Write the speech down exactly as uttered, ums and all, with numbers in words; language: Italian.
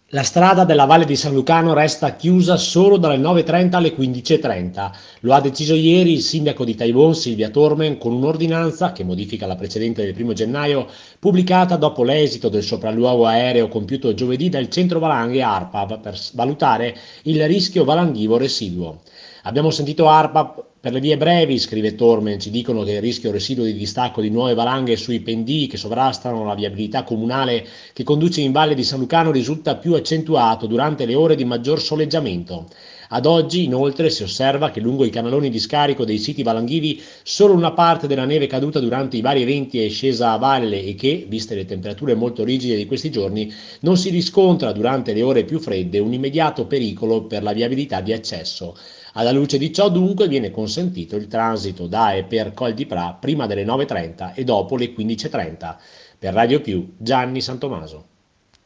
La strada della Valle di San Lucano resta chiusa solo dalle nove e trenta alle quindici e trenta. Lo ha deciso ieri il sindaco di Taibon, Silvia Tormen, con un'ordinanza che modifica la precedente del primo gennaio, pubblicata dopo l'esito del sopralluogo aereo compiuto giovedì dal centro valanghe ARPAV per valutare il rischio valanghivo residuo. Abbiamo sentito ARPAV per le vie brevi, scrive Tormen, ci dicono che il rischio residuo di distacco di nuove valanghe sui pendii che sovrastano la viabilità comunale che conduce in Valle di San Lucano risulta più accentuato durante le ore di maggior soleggiamento. Ad oggi, inoltre, si osserva che lungo i canaloni di scarico dei siti valanghivi solo una parte della neve caduta durante i vari eventi è scesa a valle e che, viste le temperature molto rigide di questi giorni, non si riscontra durante le ore più fredde un immediato pericolo per la viabilità di accesso. Alla luce di ciò dunque viene consentito il transito da e per Col di Pra prima delle nove e trenta e dopo le quindici e trenta. Per Radio Più, Gianni Santomaso.